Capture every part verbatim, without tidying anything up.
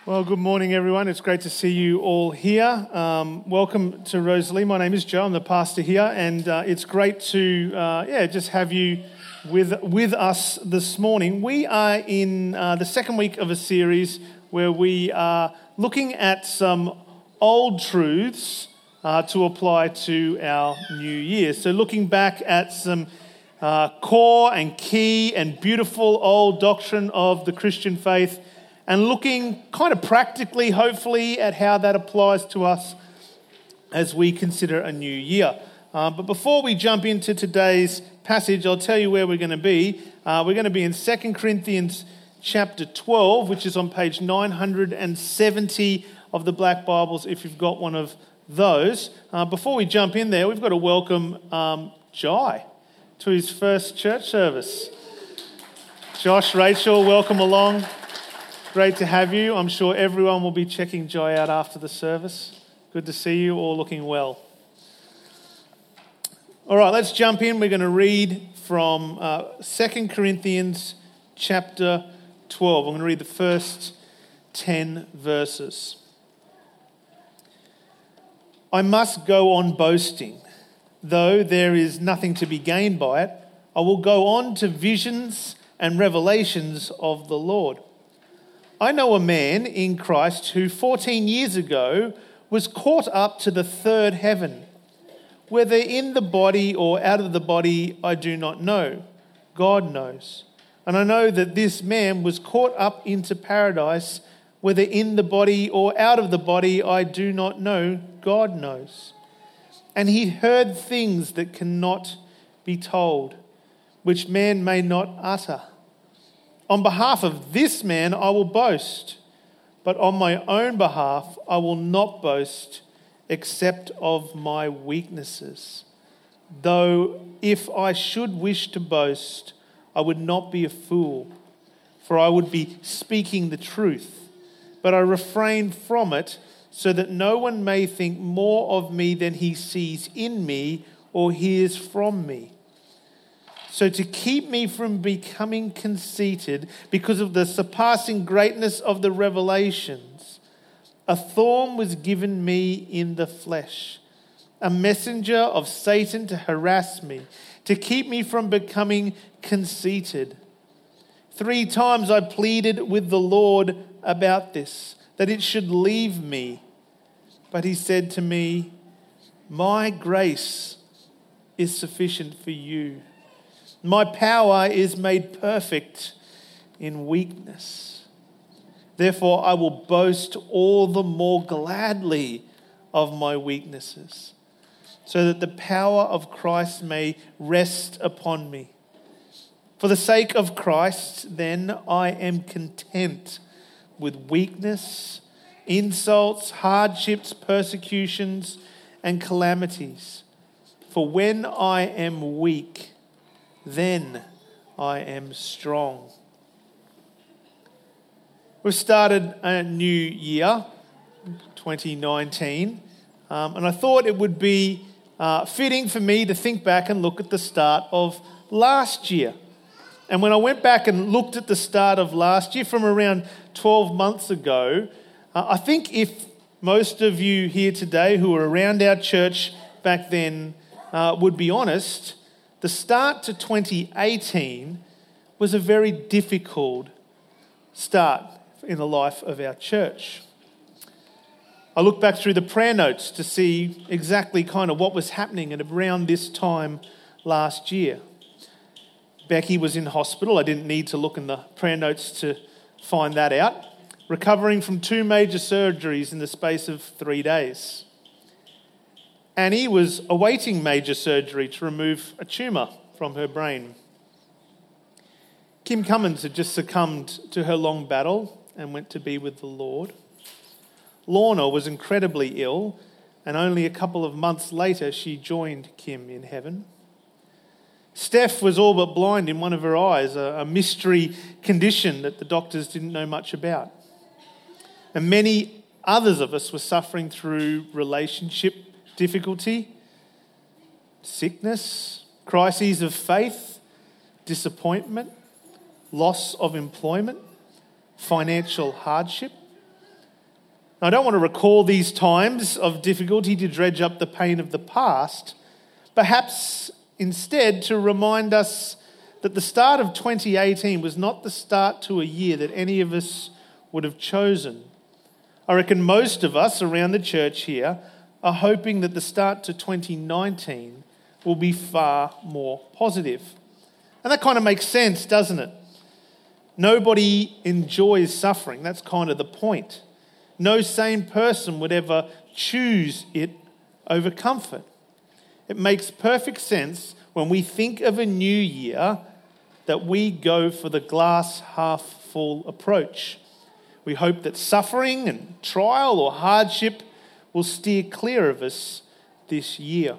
Well, good morning, everyone. It's great to see you all here. Um, welcome to Rosalie. My name is Joe. I'm the pastor here, and uh, it's great to uh, yeah just have you with with us this morning. We are in uh, the second week of a series where we are looking at some old truths uh, to apply to our new year. So, looking back at some uh, core and key and beautiful old doctrine of the Christian faith, and looking kind of practically, hopefully, at how that applies to us as we consider a new year. Uh, but before we jump into today's passage, I'll tell you where we're going to be. Uh, we're going to be in Second Corinthians chapter twelve, which is on page nine hundred seventy of the Black Bibles, if you've got one of those. Uh, before we jump in there, we've got to welcome um, Jai to his first church service. Josh, Rachel, welcome along. Great to have you. I'm sure everyone will be checking Jai out after the service. Good to see you all looking well. All right, let's jump in. We're going to read from uh, Second Corinthians chapter twelve. I'm going to read the first ten verses. I must go on boasting, though there is nothing to be gained by it. I will go on to visions and revelations of the Lord. I know a man in Christ who fourteen years ago was caught up to the third heaven. Whether in the body or out of the body, I do not know. God knows. And I know that this man was caught up into paradise. Whether in the body or out of the body, I do not know. God knows. And he heard things that cannot be told, which man may not utter. On behalf of this man, I will boast, but on my own behalf, I will not boast except of my weaknesses. Though if I should wish to boast, I would not be a fool, for I would be speaking the truth. But I refrain from it so that no one may think more of me than he sees in me or hears from me. So to keep me from becoming conceited because of the surpassing greatness of the revelations, a thorn was given me in the flesh, a messenger of Satan to harass me, to keep me from becoming conceited. Three times I pleaded with the Lord about this, that it should leave me. But he said to me, my grace is sufficient for you. My power is made perfect in weakness. Therefore, I will boast all the more gladly of my weaknesses, so that the power of Christ may rest upon me. For the sake of Christ, then, I am content with weakness, insults, hardships, persecutions, and calamities. For when I am weak, then I am strong. We've started a new year, twenty nineteen, um, and I thought it would be uh, fitting for me to think back and look at the start of last year. And when I went back and looked at the start of last year from around twelve months ago, uh, I think if most of you here today who were around our church back then uh, would be honest, the start to twenty eighteen was a very difficult start in the life of our church. I look back through the prayer notes to see exactly kind of what was happening at around this time last year. Becky was in hospital. I didn't need to look in the prayer notes to find that out. Recovering from two major surgeries in the space of three days. Annie was awaiting major surgery to remove a tumour from her brain. Kim Cummins had just succumbed to her long battle and went to be with the Lord. Lorna was incredibly ill, and only a couple of months later she joined Kim in heaven. Steph was all but blind in one of her eyes, a, a mystery condition that the doctors didn't know much about. And many others of us were suffering through relationship difficulty, sickness, crises of faith, disappointment, loss of employment, financial hardship, I don't want to recall these times of difficulty to dredge up the pain of the past, perhaps instead to remind us that the start of twenty eighteen was not the start to a year that any of us would have chosen. I reckon most of us around the church here are hoping that the start to twenty nineteen will be far more positive. And that kind of makes sense, doesn't it? Nobody enjoys suffering. That's kind of the point. No sane person would ever choose it over comfort. It makes perfect sense when we think of a new year that we go for the glass half full approach. We hope that suffering and trial or hardship will steer clear of us this year.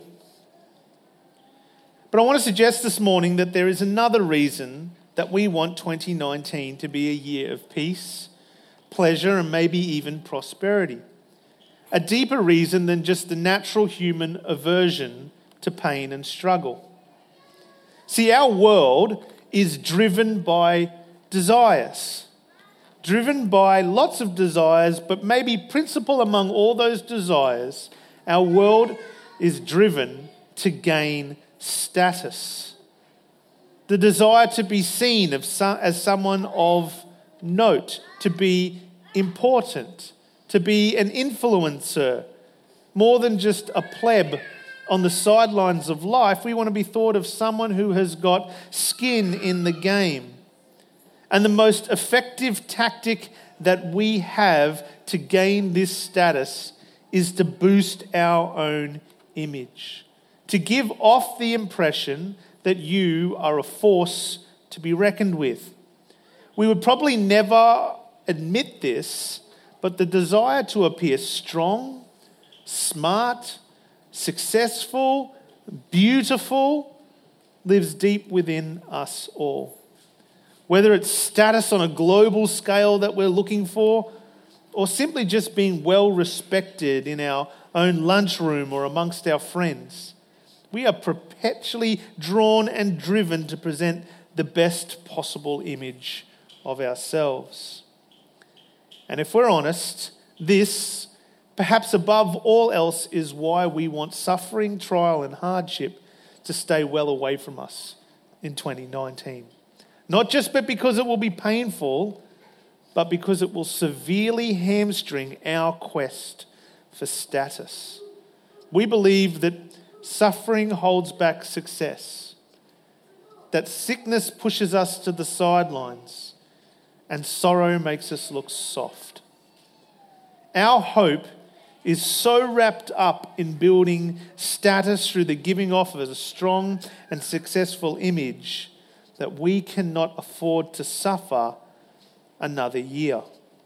But I want to suggest this morning that there is another reason that we want twenty nineteen to be a year of peace, pleasure, and maybe even prosperity. A deeper reason than just the natural human aversion to pain and struggle. See, our world is driven by desires. Driven by lots of desires, but maybe principal among all those desires, our world is driven to gain status. The desire to be seen as someone of note, to be important, to be an influencer, more than just a pleb on the sidelines of life. We want to be thought of someone who has got skin in the game. And the most effective tactic that we have to gain this status is to boost our own image, to give off the impression that you are a force to be reckoned with. We would probably never admit this, but the desire to appear strong, smart, successful, beautiful lives deep within us all. Whether it's status on a global scale that we're looking for, or simply just being well respected in our own lunchroom or amongst our friends, we are perpetually drawn and driven to present the best possible image of ourselves. And if we're honest, this, perhaps above all else, is why we want suffering, trial, and hardship to stay well away from us in twenty nineteen. Not just but because it will be painful, but because it will severely hamstring our quest for status. We believe that suffering holds back success, that sickness pushes us to the sidelines, and sorrow makes us look soft. Our hope is so wrapped up in building status through the giving off of a strong and successful image that we cannot afford to suffer another year.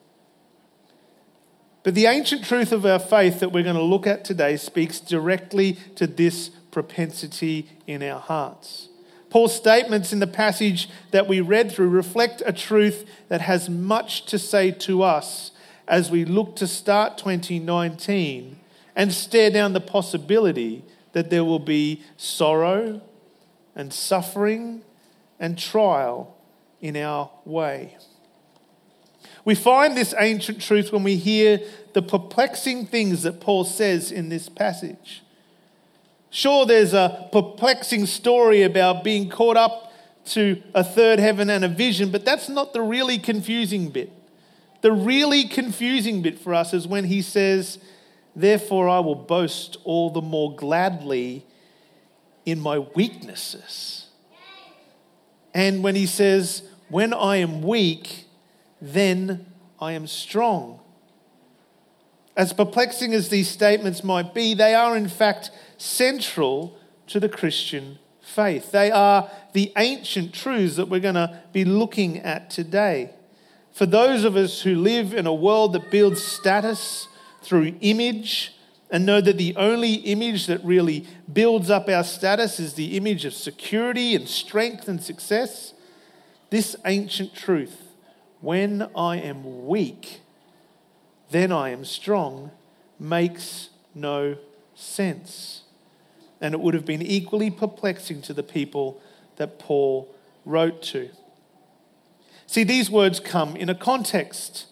But the ancient truth of our faith that we're going to look at today speaks directly to this propensity in our hearts. Paul's statements in the passage that we read through reflect a truth that has much to say to us as we look to start twenty nineteen and stare down the possibility that there will be sorrow and suffering and trial in our way. We find this ancient truth when we hear the perplexing things that Paul says in this passage. Sure, there's a perplexing story about being caught up to a third heaven and a vision, but that's not the really confusing bit. The really confusing bit for us is when he says, "Therefore I will boast all the more gladly in my weaknesses." And when he says, "When I am weak, then I am strong." As perplexing as these statements might be, they are in fact central to the Christian faith. They are the ancient truths that we're going to be looking at today. For those of us who live in a world that builds status through image and know that the only image that really builds up our status is the image of security and strength and success, this ancient truth, "When I am weak, then I am strong," makes no sense. And it would have been equally perplexing to the people that Paul wrote to. See, these words come in a context.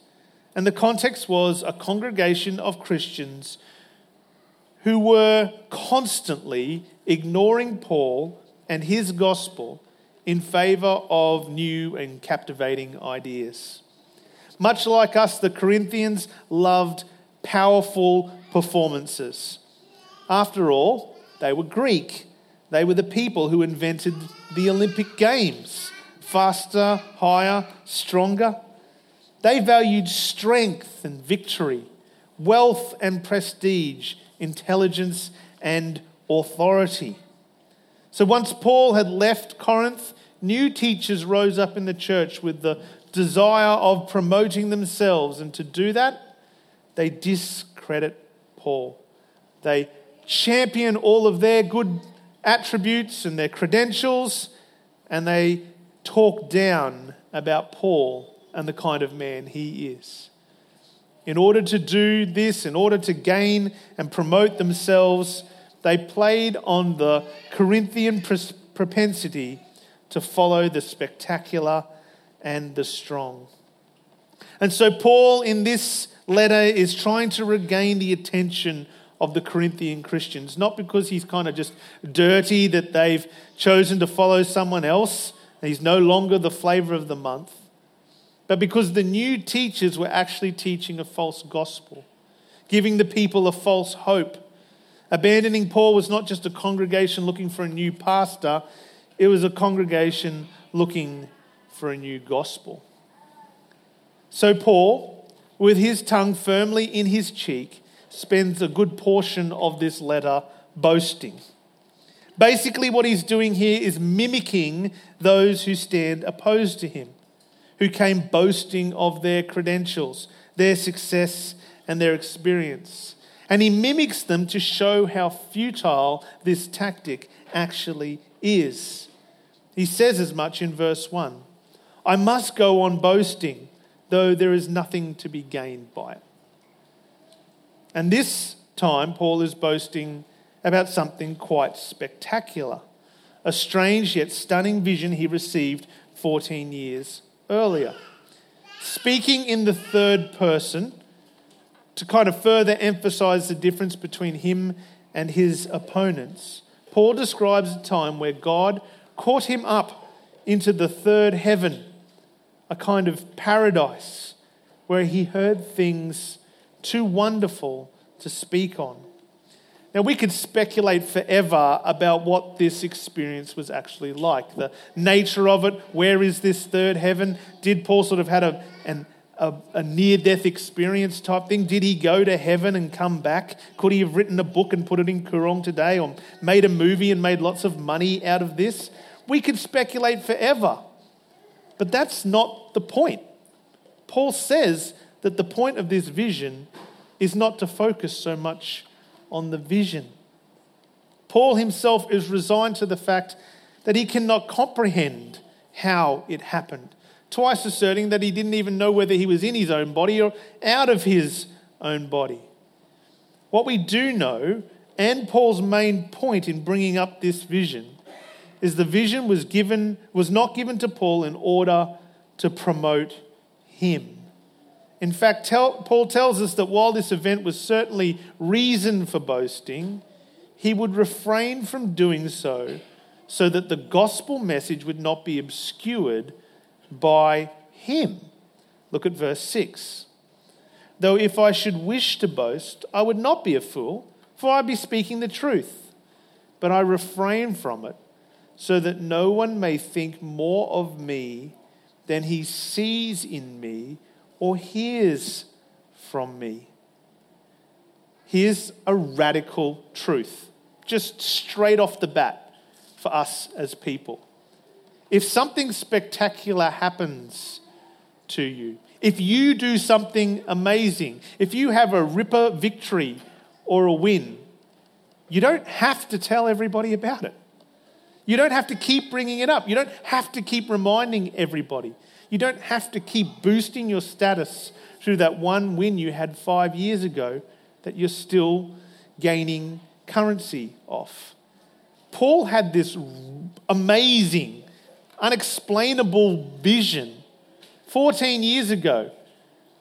And the context was a congregation of Christians who were constantly ignoring Paul and his gospel in favour of new and captivating ideas. Much like us, the Corinthians loved powerful performances. After all, they were Greek. They were the people who invented the Olympic Games. Faster, higher, stronger. They valued strength and victory, wealth and prestige, intelligence and authority. So once Paul had left Corinth, new teachers rose up in the church with the desire of promoting themselves. And to do that, they discredit Paul. They champion all of their good attributes and their credentials, and they talk down about Paul and the kind of man he is. In order to do this, in order to gain and promote themselves, they played on the Corinthian propensity to follow the spectacular and the strong. And so Paul, in this letter, is trying to regain the attention of the Corinthian Christians, not because he's kind of just dirty that they've chosen to follow someone else, and he's no longer the flavour of the month, but because the new teachers were actually teaching a false gospel, giving the people a false hope. Abandoning Paul was not just a congregation looking for a new pastor, it was a congregation looking for a new gospel. So Paul, with his tongue firmly in his cheek, spends a good portion of this letter boasting. Basically, what he's doing here is mimicking those who stand opposed to him, who came boasting of their credentials, their success, and their experience. And he mimics them to show how futile this tactic actually is. He says as much in verse one. I must go on boasting, though there is nothing to be gained by it. And this time, Paul is boasting about something quite spectacular, a strange yet stunning vision he received fourteen years earlier. Speaking in the third person, to kind of further emphasize the difference between him and his opponents, Paul describes a time where God caught him up into the third heaven, a kind of paradise where he heard things too wonderful to speak on. Now, we could speculate forever about what this experience was actually like, the nature of it. Where is this third heaven? Did Paul sort of had a, an, a, a near-death experience type thing? Did he go to heaven and come back? Could he have written a book and put it in Koorong today, or made a movie and made lots of money out of this? We could speculate forever, but that's not the point. Paul says that the point of this vision is not to focus so much on the vision. Paul himself is resigned to the fact that he cannot comprehend how it happened, twice asserting that he didn't even know whether he was in his own body or out of his own body. What we do know, and Paul's main point in bringing up this vision, is the vision was given was not given to Paul in order to promote him. In fact, tell, Paul tells us that while this event was certainly reason for boasting, he would refrain from doing so so that the gospel message would not be obscured by him. Look at verse six. Though if I should wish to boast, I would not be a fool, for I'd be speaking the truth. But I refrain from it, so that no one may think more of me than he sees in me or hears from me. Here's a radical truth, just straight off the bat for us as people. If something spectacular happens to you, if you do something amazing, if you have a ripper victory or a win, you don't have to tell everybody about it. You don't have to keep bringing it up. You don't have to keep reminding everybody. You don't have to keep boosting your status through that one win you had five years ago that you're still gaining currency off. Paul had this amazing, unexplainable vision fourteen years ago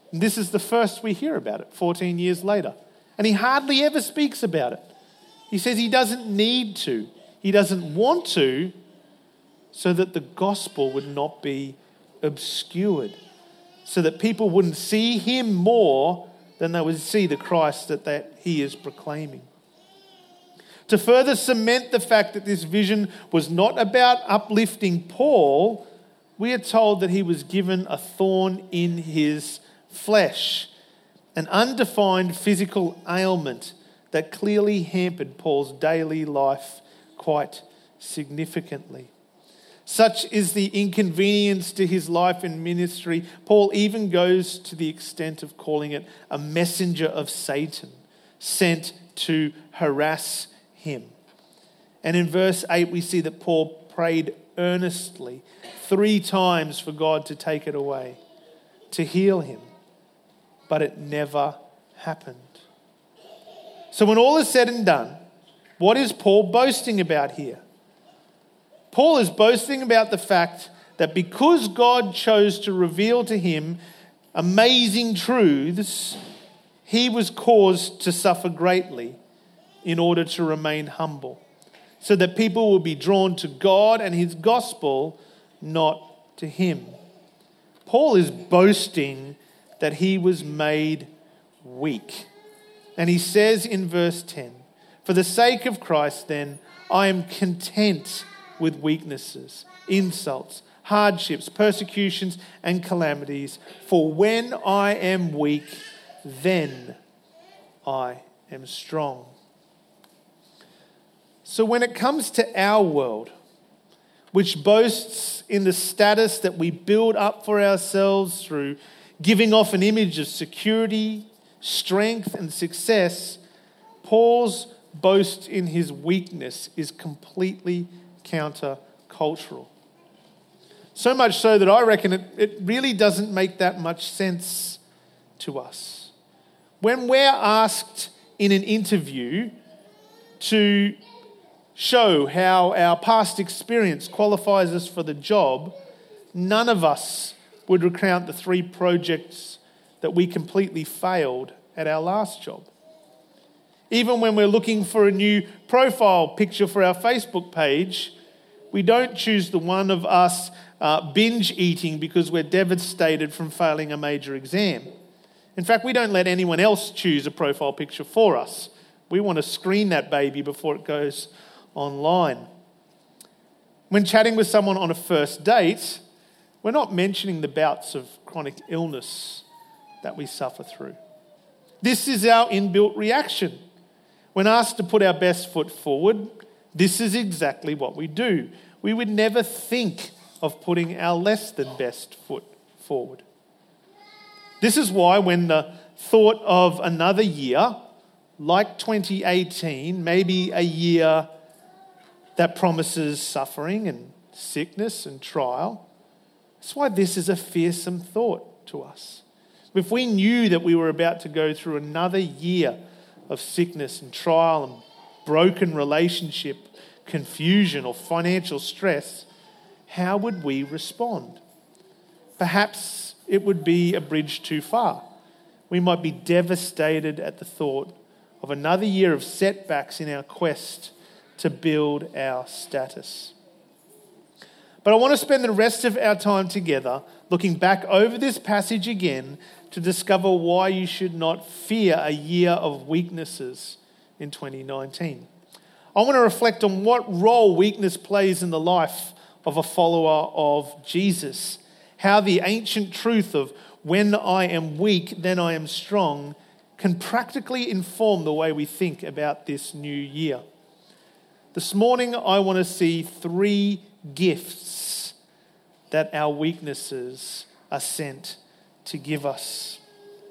And this is the first we hear about it fourteen years later. And he hardly ever speaks about it. He says he doesn't need to. He doesn't want to, so that the gospel would not be obscured, so that people wouldn't see him more than they would see the Christ that, that he is proclaiming. To further cement the fact that this vision was not about uplifting Paul, we are told that he was given a thorn in his flesh, an undefined physical ailment that clearly hampered Paul's daily life quite significantly. Such is the inconvenience to his life and ministry, Paul even goes to the extent of calling it a messenger of Satan, sent to harass him. And in verse eight, we see that Paul prayed earnestly three times for God to take it away, to heal him. But it never happened. So when all is said and done, what is Paul boasting about here? Paul is boasting about the fact that because God chose to reveal to him amazing truths, he was caused to suffer greatly in order to remain humble, so that people will be drawn to God and his gospel, not to him. Paul is boasting that he was made weak. And he says in verse ten, "For the sake of Christ, then, I am content with weaknesses, insults, hardships, persecutions, and calamities. For when I am weak, then I am strong." So when it comes to our world, which boasts in the status that we build up for ourselves through giving off an image of security, strength, and success, Paul's boast in his weakness is completely counter-cultural. So much so that I reckon it, it really doesn't make that much sense to us. When we're asked in an interview to show how our past experience qualifies us for the job, none of us would recount the three projects that we completely failed at our last job. Even when we're looking for a new profile picture for our Facebook page, we don't choose the one of us uh, binge eating because we're devastated from failing a major exam. In fact, we don't let anyone else choose a profile picture for us. We want to screen that baby before it goes online. When chatting with someone on a first date, we're not mentioning the bouts of chronic illness that we suffer through. This is our inbuilt reaction. When asked to put our best foot forward, this is exactly what we do. We would never think of putting our less than best foot forward. This is why when the thought of another year, like twenty eighteen, maybe a year that promises suffering and sickness and trial, that's why this is a fearsome thought to us. If we knew that we were about to go through another year of sickness and trial and broken relationship, confusion or financial stress, how would we respond? Perhaps it would be a bridge too far. We might be devastated at the thought of another year of setbacks in our quest to build our status. But I want to spend the rest of our time together looking back over this passage again to discover why you should not fear a year of weaknesses in twenty nineteen. I want to reflect on what role weakness plays in the life of a follower of Jesus, how the ancient truth of when I am weak, then I am strong can practically inform the way we think about this new year. This morning, I want to see three gifts that our weaknesses are sent to give us.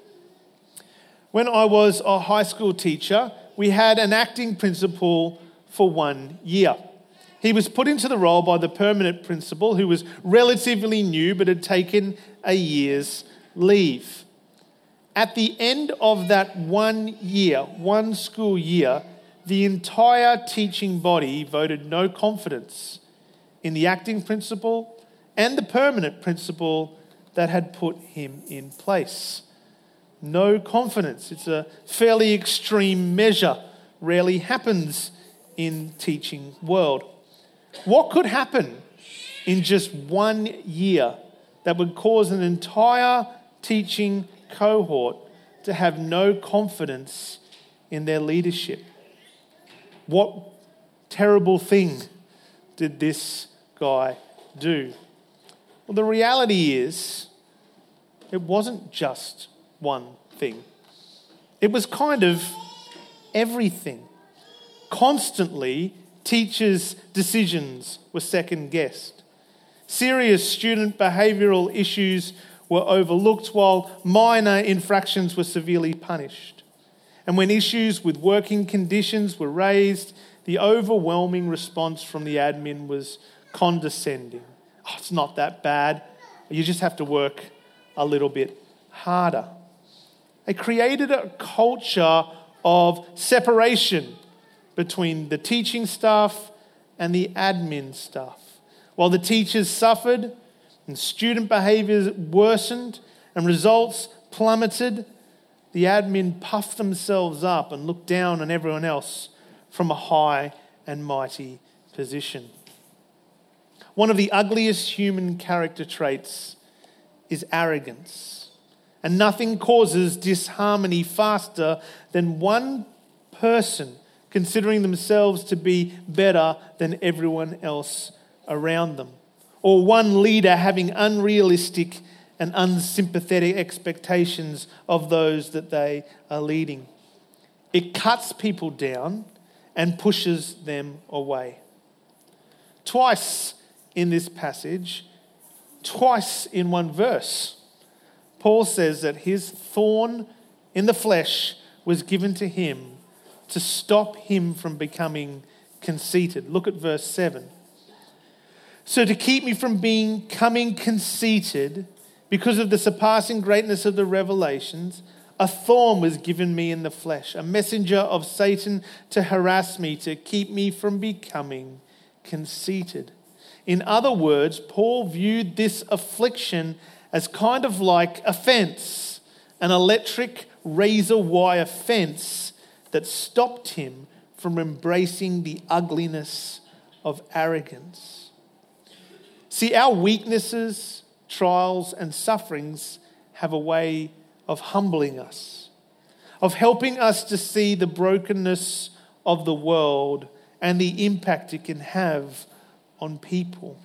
When I was a high school teacher, we had an acting principal for one year. He was put into the role by the permanent principal, who was relatively new but had taken a year's leave. At the end of that one year, one school year, the entire teaching body voted no confidence in the acting principal and the permanent principal that had put him in place. no confidence. It's a fairly extreme measure. Rarely happens in teaching world. What could happen in just one year that would cause an entire teaching cohort to have no confidence in their leadership? What terrible thing did this guy do? Well, the reality is, it wasn't just one thing. It was kind of everything. Constantly, teachers' decisions were second-guessed. Serious student behavioural issues were overlooked while minor infractions were severely punished. And when issues with working conditions were raised, the overwhelming response from the admin was condescending. Oh, it's not that bad. You just have to work a little bit harder. They created a culture of separation between the teaching staff and the admin staff. While the teachers suffered and student behaviours worsened and results plummeted, the admin puffed themselves up and looked down on everyone else from a high and mighty position. One of the ugliest human character traits is arrogance. And nothing causes disharmony faster than one person considering themselves to be better than everyone else around them, or one leader having unrealistic and unsympathetic expectations of those that they are leading. It cuts people down and pushes them away. Twice in this passage, twice in one verse, Paul says that his thorn in the flesh was given to him to stop him from becoming conceited. Look at verse seven. So to keep me from becoming conceited because of the surpassing greatness of the revelations, a thorn was given me in the flesh, a messenger of Satan to harass me, to keep me from becoming conceited. In other words, Paul viewed this affliction as kind of like a fence, an electric razor wire fence that stopped him from embracing the ugliness of arrogance. See, our weaknesses, trials, and sufferings have a way of humbling us, of helping us to see the brokenness of the world and the impact it can have on people.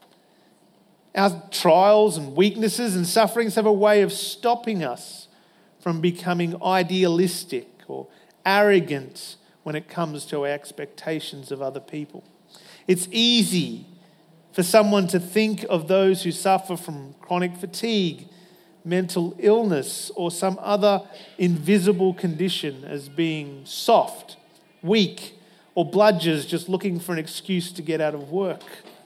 Our trials and weaknesses and sufferings have a way of stopping us from becoming idealistic or arrogant when it comes to our expectations of other people. It's easy for someone to think of those who suffer from chronic fatigue, mental illness, or some other invisible condition as being soft, weak, or bludgers just looking for an excuse to get out of work.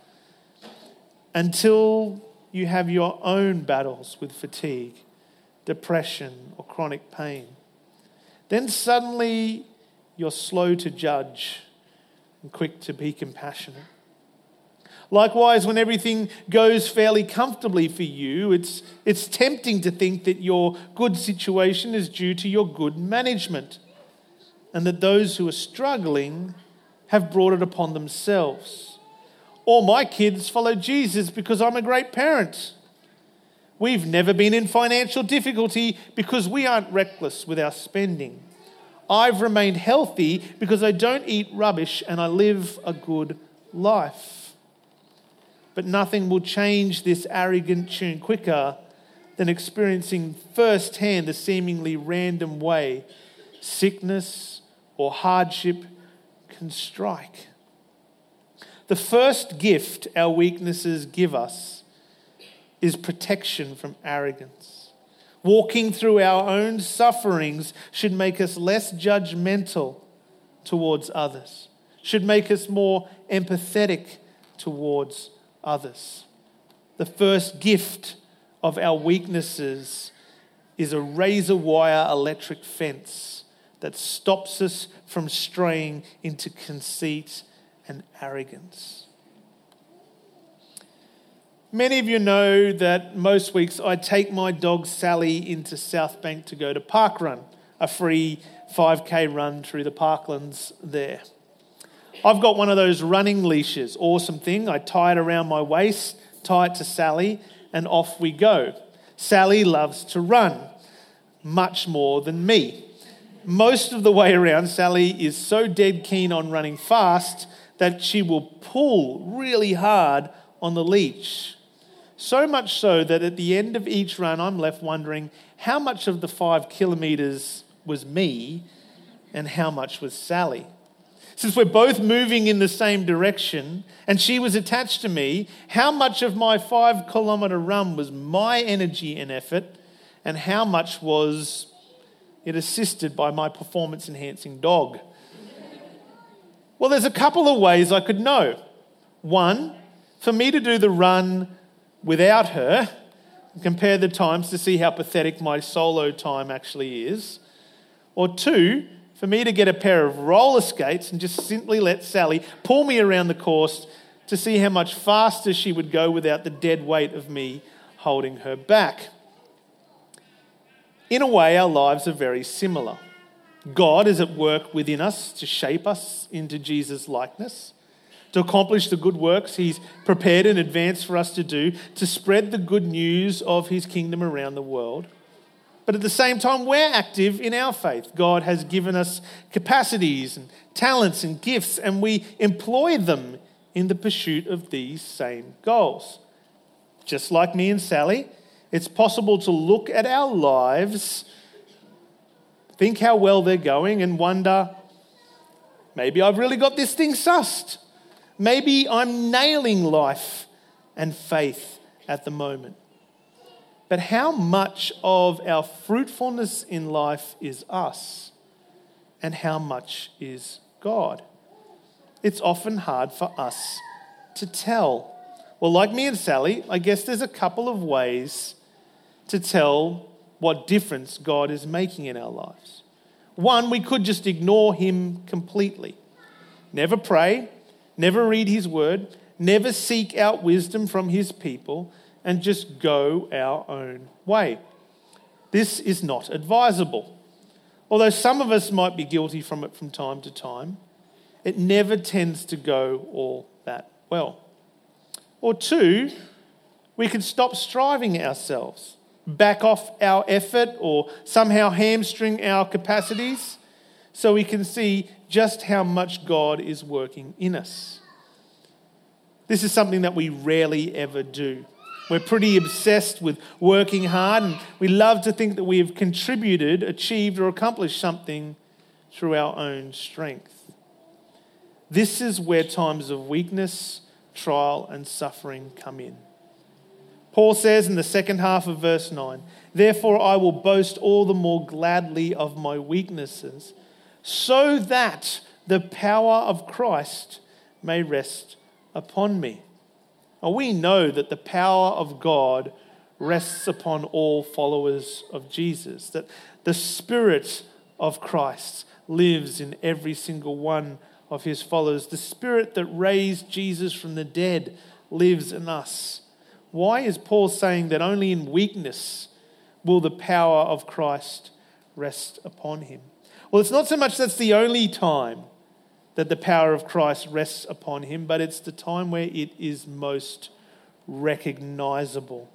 Until you have your own battles with fatigue, depression, or chronic pain. Then suddenly you're slow to judge and quick to be compassionate. Likewise, when everything goes fairly comfortably for you, it's, it's tempting to think that your good situation is due to your good management and that those who are struggling have brought it upon themselves. Or my kids follow Jesus because I'm a great parent. We've never been in financial difficulty because we aren't reckless with our spending. I've remained healthy because I don't eat rubbish and I live a good life. But nothing will change this arrogant tune quicker than experiencing firsthand the seemingly random way sickness or hardship can strike. The first gift our weaknesses give us is protection from arrogance. Walking through our own sufferings should make us less judgmental towards others, should make us more empathetic towards others. The first gift of our weaknesses is a razor wire electric fence that stops us from straying into conceit and arrogance. Many of you know that most weeks I take my dog Sally into South Bank to go to Park Run, a free five K run through the parklands there. I've got one of those running leashes, awesome thing. I tie it around my waist, tie it to Sally, and off we go. Sally loves to run, much more than me. Most of the way around, Sally is so dead keen on running fast that she will pull really hard on the leash. So much so that at the end of each run, I'm left wondering how much of the five kilometres was me and how much was Sally. Since we're both moving in the same direction and she was attached to me, how much of my five kilometre run was my energy and effort and how much was it assisted by my performance enhancing dog? Well, there's a couple of ways I could know. One, for me to do the run without her, compare the times to see how pathetic my solo time actually is. Or two, for me to get a pair of roller skates and just simply let Sally pull me around the course to see how much faster she would go without the dead weight of me holding her back. In a way, our lives are very similar. God is at work within us to shape us into Jesus' likeness, to accomplish the good works he's prepared in advance for us to do, to spread the good news of his kingdom around the world. But at the same time, we're active in our faith. God has given us capacities and talents and gifts, and we employ them in the pursuit of these same goals. Just like me and Sally, it's possible to look at our lives, think how well they're going, and wonder, maybe I've really got this thing sussed. Maybe I'm nailing life and faith at the moment. But how much of our fruitfulness in life is us and how much is God? It's often hard for us to tell. Well, like me and Sally, I guess there's a couple of ways to tell what difference God is making in our lives. One, we could just ignore him completely. Never pray, never read his word, never seek out wisdom from his people, and just go our own way. This is not advisable. Although some of us might be guilty from it from time to time, it never tends to go all that well. Or two, we could stop striving ourselves, back off our effort, or somehow hamstring our capacities so we can see just how much God is working in us. This is something that we rarely ever do. We're pretty obsessed with working hard, and we love to think that we have contributed, achieved, or accomplished something through our own strength. This is where times of weakness, trial, and suffering come in. Paul says in the second half of verse nine, "Therefore I will boast all the more gladly of my weaknesses, so that the power of Christ may rest upon me." Now, we know that the power of God rests upon all followers of Jesus, that the Spirit of Christ lives in every single one of his followers. The Spirit that raised Jesus from the dead lives in us. Why is Paul saying that only in weakness will the power of Christ rest upon him? Well, it's not so much that's the only time that the power of Christ rests upon him, but it's the time where it is most recognizable.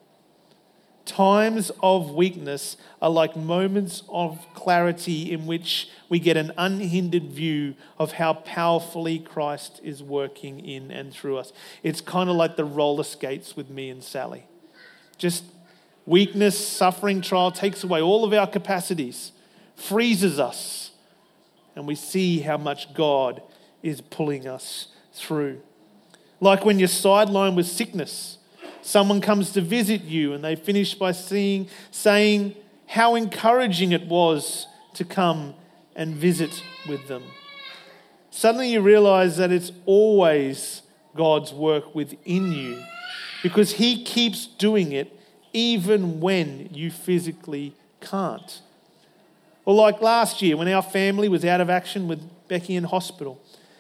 Times of weakness are like moments of clarity in which we get an unhindered view of how powerfully Christ is working in and through us. It's kind of like the roller skates with me and Sally. Just weakness, suffering, trial takes away all of our capacities, freezes us, and we see how much God is pulling us through. Like when you're sidelined with sickness, someone comes to visit you and they finish by seeing, saying how encouraging it was to come and visit with them. Suddenly you realize that it's always God's work within you because he keeps doing it even when you physically can't. Or like last year when our family was out of action with Becky in hospital.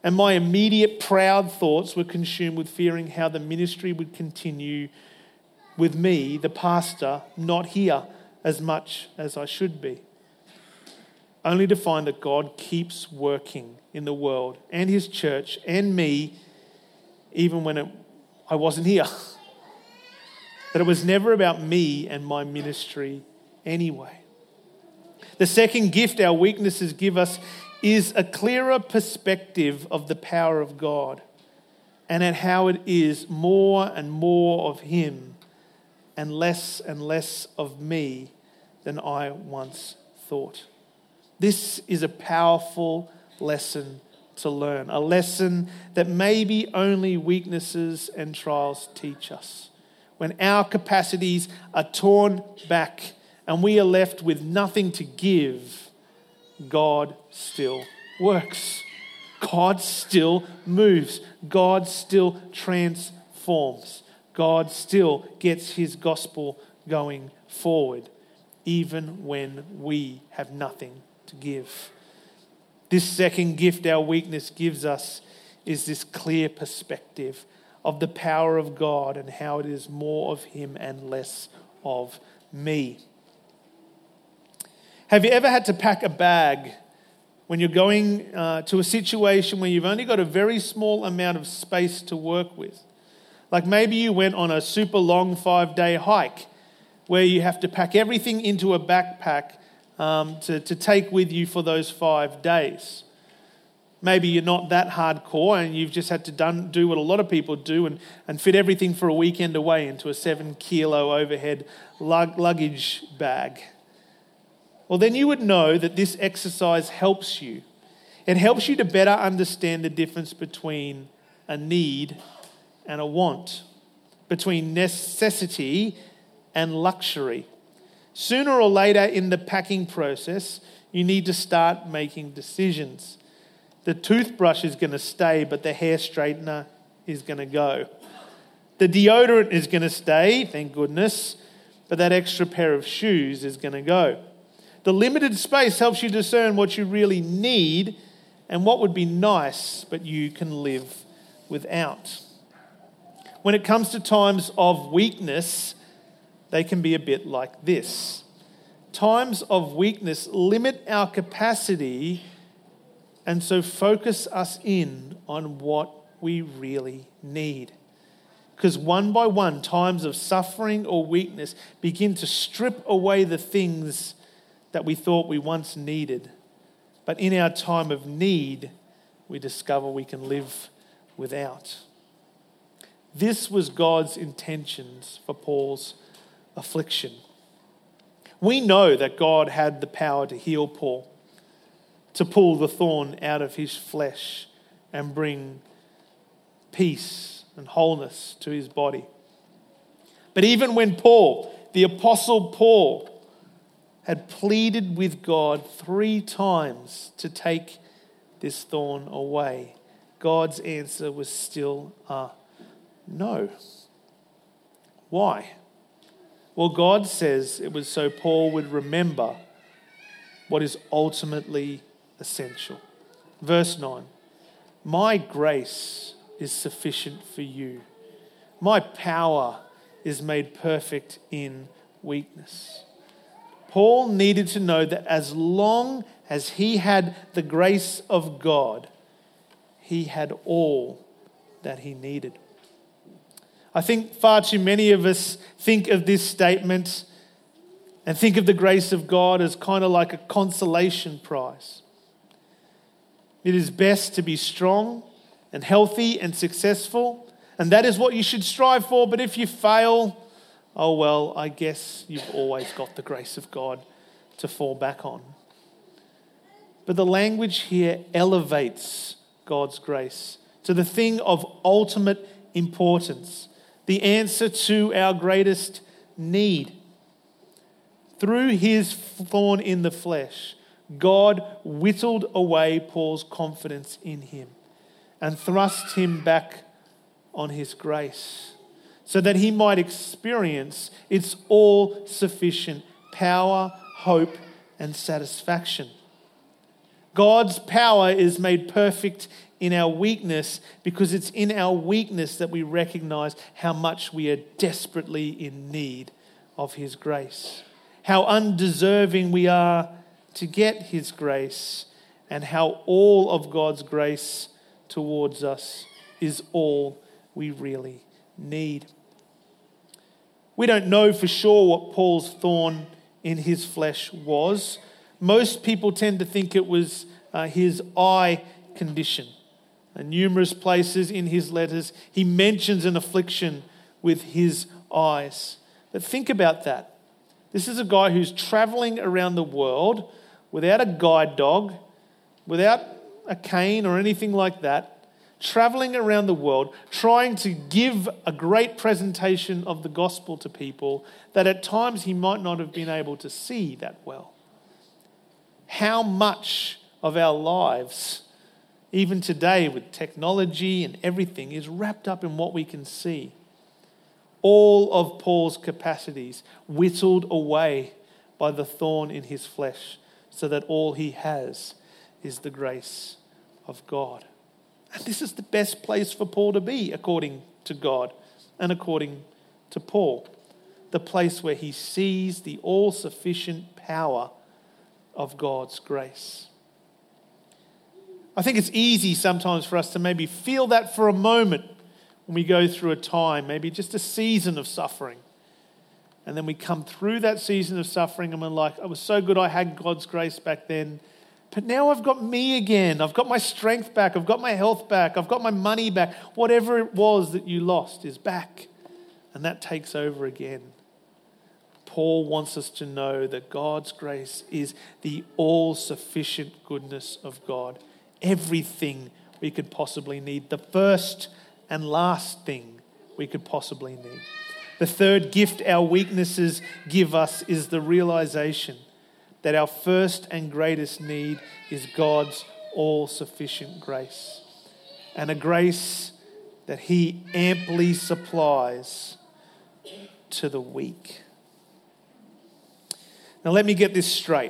And my immediate proud thoughts were consumed with fearing how the ministry would continue with me, the pastor, not here as much as I should be. Only to find that God keeps working in the world and his church and me, even when it, I wasn't here. That it was never about me and my ministry anyway. The second gift our weaknesses give us is a clearer perspective of the power of God and at how it is more and more of him and less and less of me than I once thought. This is a powerful lesson to learn, a lesson that maybe only weaknesses and trials teach us. When our capacities are torn back and we are left with nothing to give, God still works. God still moves. God still transforms. God still gets his gospel going forward, even when we have nothing to give. This second gift our weakness gives us is this clear perspective of the power of God and how it is more of him and less of me. Have you ever had to pack a bag when you're going uh, to a situation where you've only got a very small amount of space to work with? Like maybe you went on a super long five-day hike where you have to pack everything into a backpack um, to, to take with you for those five days. Maybe you're not that hardcore and you've just had to done, do what a lot of people do and, and fit everything for a weekend away into a seven kilo overhead lug, luggage bag. Well, then you would know that this exercise helps you. It helps you to better understand the difference between a need and a want, between necessity and luxury. Sooner or later in the packing process, you need to start making decisions. The toothbrush is going to stay, but the hair straightener is going to go. The deodorant is going to stay, thank goodness, but that extra pair of shoes is going to go. The limited space helps you discern what you really need and what would be nice, but you can live without. When it comes to times of weakness, they can be a bit like this. Times of weakness limit our capacity and so focus us in on what we really need. Because one by one, times of suffering or weakness begin to strip away the things that we thought we once needed. But in our time of need, we discover we can live without. This was God's intentions for Paul's affliction. We know that God had the power to heal Paul, to pull the thorn out of his flesh and bring peace and wholeness to his body. But even when Paul, the Apostle Paul, had pleaded with God three times to take this thorn away, God's answer was still a no. Why? Well, God says it was so Paul would remember what is ultimately essential. Verse nine, my grace is sufficient for you. My power is made perfect in weakness. Paul needed to know that as long as he had the grace of God, he had all that he needed. I think far too many of us think of this statement and think of the grace of God as kind of like a consolation prize. It is best to be strong and healthy and successful, and that is what you should strive for. But if you fail, oh well, I guess you've always got the grace of God to fall back on. But the language here elevates God's grace to the thing of ultimate importance, the answer to our greatest need. Through his thorn in the flesh, God whittled away Paul's confidence in him and thrust him back on his grace, so that he might experience its all-sufficient power, hope, and satisfaction. God's power is made perfect in our weakness, because it's in our weakness that we recognize how much we are desperately in need of his grace, how undeserving we are to get his grace, and how all of God's grace towards us is all we really need. We don't know for sure what Paul's thorn in his flesh was. Most people tend to think it was uh, his eye condition. In numerous places in his letters, he mentions an affliction with his eyes. But think about that. This is a guy who's traveling around the world without a guide dog, without a cane or anything like that, traveling around the world, trying to give a great presentation of the gospel to people that at times he might not have been able to see that well. How much of our lives, even today with technology and everything, is wrapped up in what we can see. All of Paul's capacities whittled away by the thorn in his flesh, so that all he has is the grace of God. And this is the best place for Paul to be, according to God and according to Paul. The place where he sees the all-sufficient power of God's grace. I think it's easy sometimes for us to maybe feel that for a moment when we go through a time, maybe just a season of suffering. And then we come through that season of suffering and we're like, it was so good I had God's grace back then. But now I've got me again. I've got my strength back. I've got my health back. I've got my money back. Whatever it was that you lost is back. And that takes over again. Paul wants us to know that God's grace is the all-sufficient goodness of God. Everything we could possibly need. The first and last thing we could possibly need. The third gift our weaknesses give us is the realization that our first and greatest need is God's all-sufficient grace. And a grace that he amply supplies to the weak. Now let me get this straight.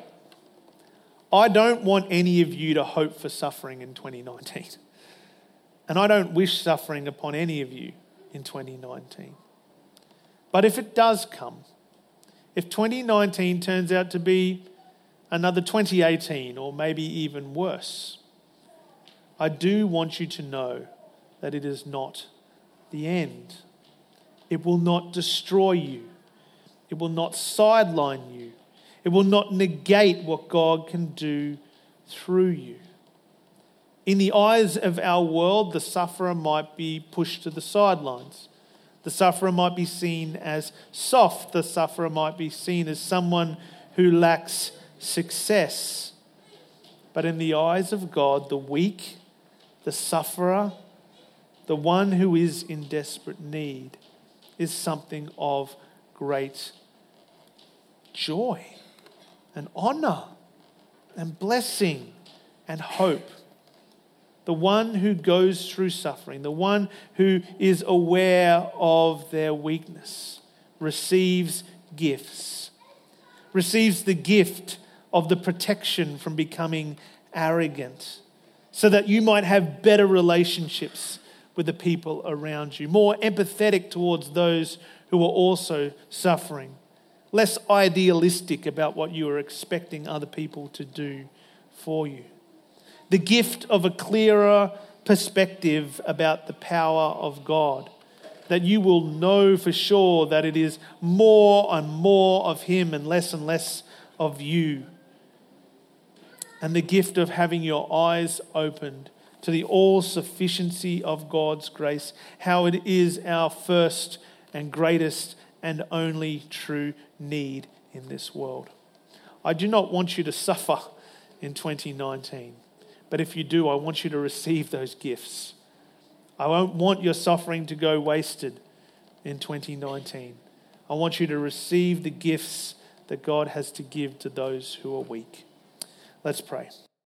I don't want any of you to hope for suffering in twenty nineteen. And I don't wish suffering upon any of you in twenty nineteen. But if it does come, if twenty nineteen turns out to be another twenty eighteen or maybe even worse, I do want you to know that it is not the end. It will not destroy you. It will not sideline you. It will not negate what God can do through you. In the eyes of our world, the sufferer might be pushed to the sidelines. The sufferer might be seen as soft. The sufferer might be seen as someone who lacks success. But in the eyes of God, the weak, the sufferer, the one who is in desperate need, is something of great joy and honor and blessing and hope. The one who goes through suffering, the one who is aware of their weakness, receives gifts, receives the gift of the protection from becoming arrogant, so that you might have better relationships with the people around you, more empathetic towards those who are also suffering, less idealistic about what you are expecting other people to do for you. The gift of a clearer perspective about the power of God, that you will know for sure that it is more and more of Him and less and less of you. And the gift of having your eyes opened to the all-sufficiency of God's grace, how it is our first and greatest and only true need in this world. I do not want you to suffer in twenty nineteen. But if you do, I want you to receive those gifts. I won't want your suffering to go wasted in twenty nineteen. I want you to receive the gifts that God has to give to those who are weak. Let's pray.